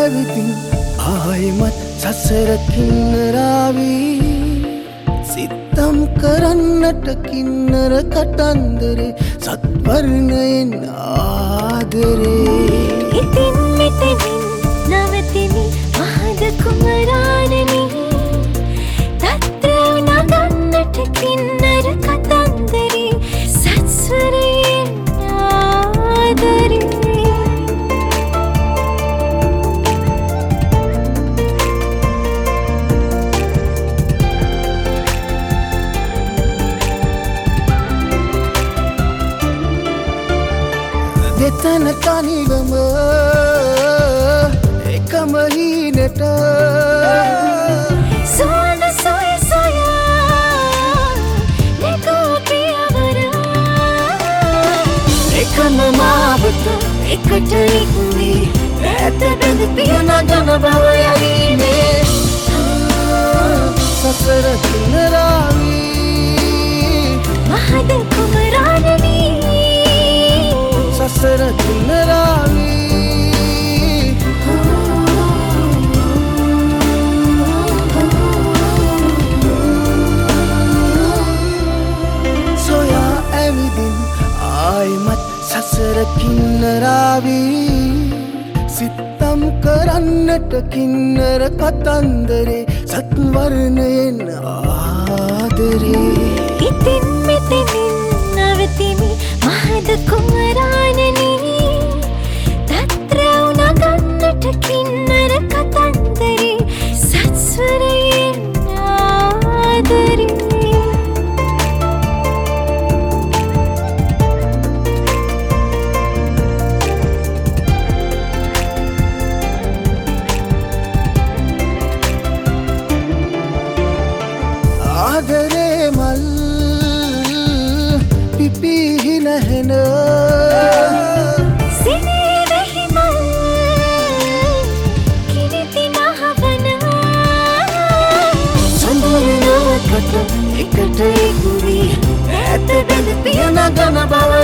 ඇවිදින් ආයෙමත් සසර කින්නරාවී සිතම් කරන්නට කින්නර කතන්දරේ සත්වර්ණයෙන් ආදරේ ඉතින් මෙතනින් නවතිමි මහද කුමරාණනි තත්ත්ව නගන්නට කින්නර කතන්දරේ සත්ස්වරයෙන් ආදරේ දෙතන තනිවම එකම හීනට සොන සොය සොයා නැකෝ පියවරා එකම මාවත එකට ඉන්නේ ඈත බැඳ පියන ගන බව යන්නේ සසර කින්නරාවී මහද කුමරාණනි සසර කින්නරාවී සොයා ඇවිදින් ආයෙමත් සසර කින්නරාවී සිතම් කරන්නට කින්නර කතන්දරේ සත්වර්ණයෙන් ආදරේ ඉතින් මෙතනින් නවතිමි මහද කුමරාණනි තත්ත්ව නගන්නට කින්නර කතන්දරේ සත්ස්වරයෙන් ආදරේ ආදරේ මල් පිපිහි නැහෙන සිනේවෙහි මල් කිරිති මහවන සඳුරුනකට එකට ඉක්ුවී ඈත බැඳ පියන ගන බව